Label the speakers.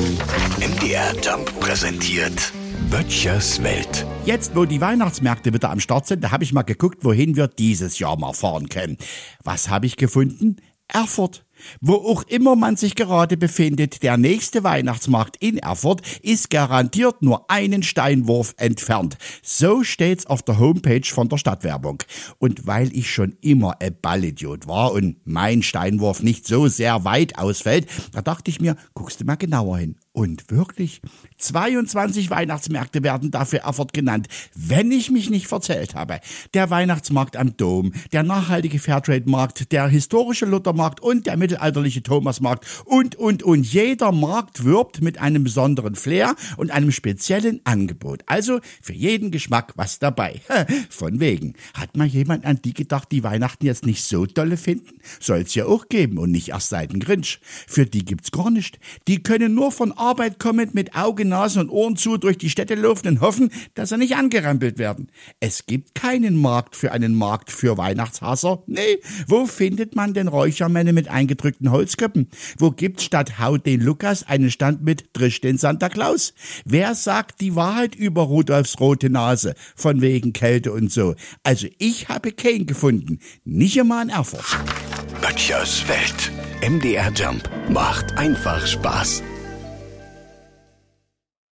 Speaker 1: MDR Jump präsentiert Böttchers Welt.
Speaker 2: Jetzt, wo die Weihnachtsmärkte wieder am Start sind, da habe ich mal geguckt, wohin wir dieses Jahr mal fahren können. Was habe ich gefunden? Erfurt. Wo auch immer man sich gerade befindet, der nächste Weihnachtsmarkt in Erfurt ist garantiert nur einen Steinwurf entfernt. So steht's auf der Homepage von der Stadtwerbung. Und weil ich schon immer ein Ballidiot war und mein Steinwurf nicht so sehr weit ausfällt, da dachte ich mir, guckst du mal genauer hin. Und wirklich, 22 Weihnachtsmärkte werden dafür Erfurt genannt, wenn ich mich nicht verzählt habe. Der Weihnachtsmarkt am Dom, der nachhaltige Fairtrade-Markt, der historische Luthermarkt und der mittelalterliche Thomasmarkt und. Jeder Markt wirbt mit einem besonderen Flair und einem speziellen Angebot. Also für jeden Geschmack was dabei. Von wegen. Hat mal jemand an die gedacht, die Weihnachten jetzt nicht so dolle finden? Soll's ja auch geben und nicht erst seit dem Grinch. Für die gibt's gar nicht. Die können nur von Arbeit kommend mit Augen, Nase und Ohren zu durch die Städte laufen und hoffen, dass sie nicht angerempelt werden. Es gibt keinen Markt für Weihnachtshasser. Nee, wo findet man denn Räuchermänner mit eingedrückten Holzköppen? Wo gibt's statt Haut den Lukas einen Stand mit Drisch den Santa Claus? Wer sagt die Wahrheit über Rudolfs rote Nase? Von wegen Kälte und so. Also ich habe keinen gefunden. Nicht immer in Erfurt.
Speaker 1: Böttchers Welt. MDR Jump macht einfach Spaß.